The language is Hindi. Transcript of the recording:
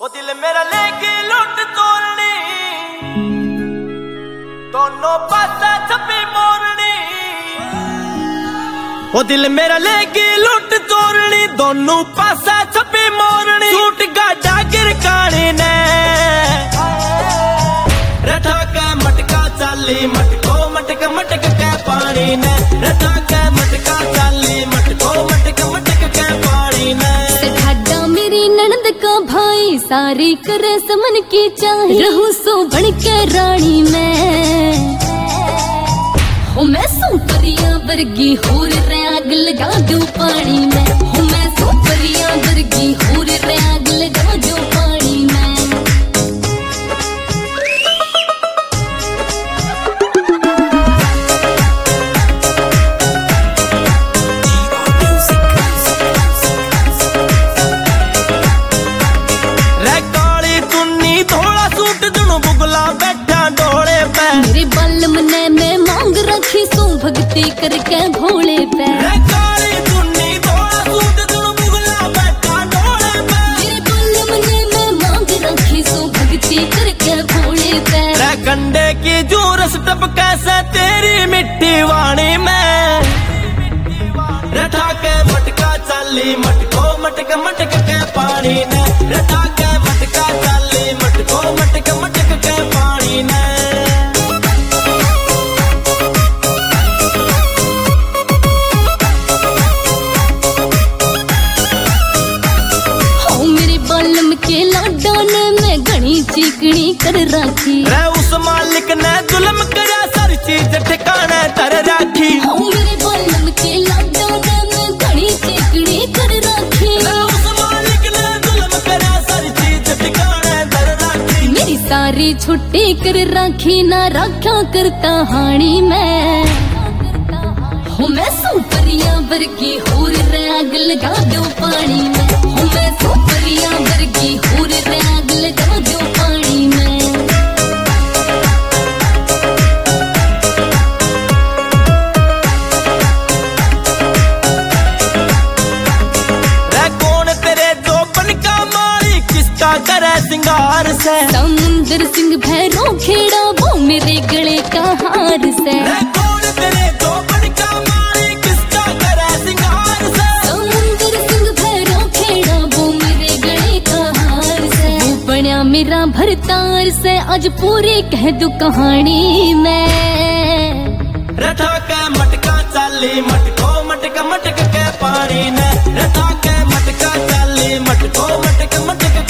ओ दिल मेरा लेके लुट तोड़नी, दोनों पासा छपी मोरनी। ओ दिल मेरा लेके लुट तोड़नी, दोनों पासा छपी मोरनी। सूट गाड़ा गिर काने ने रठा के मटका चाली, मटको मटक मटक के पानी ने। रठा के मटका चाली, मटको मटक मटक के पानी ने। मेरी ननद का भाई सारी करे समन की चाहे, रहूं सो बन के रानी मैं सो परिया वर्गी होर रे आग लगा दो पानी में। मैं सो परिया वर्गी होर रे आग लगा दो पानी में। मेरे बल्लम ने मैं मांग रखी सू भक्ति करके भोले पे। मेरे बल्लम ने मैं मांग रखी सू भक्ति करके भोले पे। कंडे की जोरस टपके से तेरी मिट्टी वाणी में। रठा के मटका चाली, मटको मटक मटक के पानी ने। रठा के मटका चाली, मटको मटक मटक के पानी ने। के लाडा ने मैं घनी चिकनी कर राखी। उस मालिक ने जुल्म करा, सारी चीज ठिकाने कर राखी। मेरे बल्लम के लाडा ने मैं घनी चिकनी कर राखी। उस मालिक ने जुल्म करा, सारी चीज ठिकाने कर राखी। मेरी सारी छुट्टी कर राखी, ना रखा करता हानी मैं सो परिया वर्गी होर रे आग लगा दो पानी में। मैं सो परिया वर्गी होर रे आग लगा दो पानी में। रे कौन तेरे जोबन का मारी, किसका करे सिंगार से। समुंदर सिंह भैरो खेड़ा वो मेरे गले का हार से। कौन तेरे जोबन का मारी, किसका करे सिंगार से। समुंदर सिंह भैरो खेड़ा वो मेरे गले का हार से। वो बना मेरा भरतार से, आज पूरी कह दू कहानी मैं। रठा के मटका चाली, मटको मटक मटक के पानी ने। रठा के मटका चाली, मटको मटक मटक